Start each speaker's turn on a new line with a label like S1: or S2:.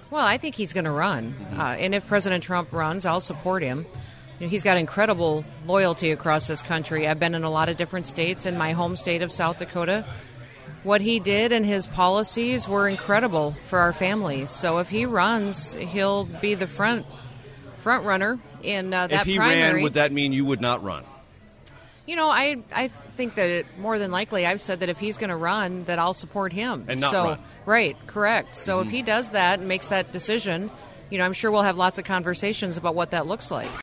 S1: Well, I think he's going to run. And if President Trump runs, I'll support him. He's got incredible loyalty across this country. I've been in a lot of different states. In my home state of South Dakota, what he did and his policies were incredible for our families. So if he runs, he'll be the front runner in that primary.
S2: If he ran, would that mean you would not run?
S1: I think that more than likely, I've said that if he's going to run, that I'll support him.
S2: And not run.
S1: Right, correct. So if he does that and makes that decision, I'm sure we'll have lots of conversations about what that looks like.